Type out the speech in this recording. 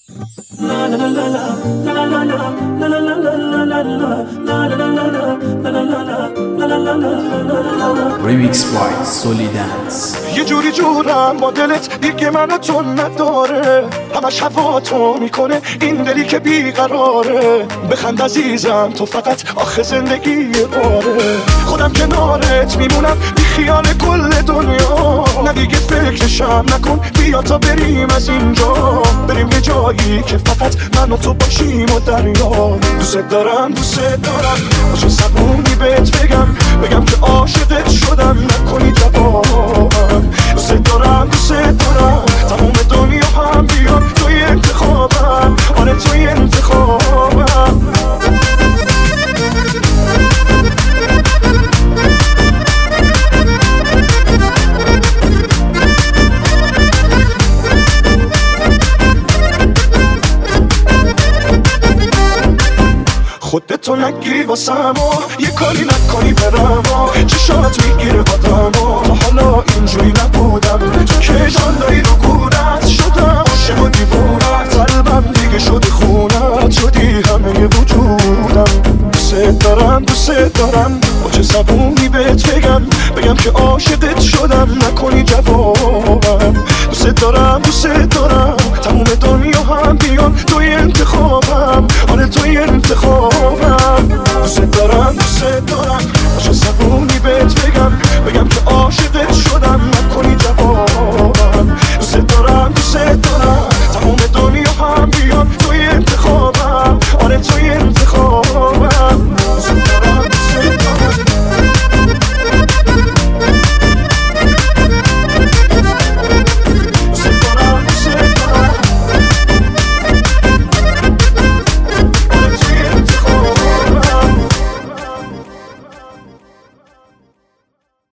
Remix by Solly Dance. یه جوری جورم با دلت دیگه منو تو نداره، همش هوا تو میکنه این دلی که بیقراره. بخند عزیزم تو فقط آخه زندگی باره، خودم کنارت میمونم بی خیال کل دنیا. نه دیگه فکرشم نکن، بیا تا بریم از اینجا، بریم یه جایی که فقط من و تو باشیم و دریا. دوست دارم باشو زبونی بهت بگم که عاشقت شدم، نکنی جوابم. دوست دارم تموم دنیا هم بیاد توی انتخابم، آره توی انتخابم. خودتو نگی واسم و یه کاری نکنی برم و چشات میگیره آدم و تا حالا اینجوری نبودم. تو که جان داری رو گورت شدم، عاشق و دیوونت، قلبم دیگه شده خونت، شدی همه وجودم. دوست دارم با چه زبونی بهت بگم که عاشقت شدم، نکنی جوابم. دوست دارم تموم دنیا هم بیان توی انتخابم، آره توی انتخابم. دوست دارم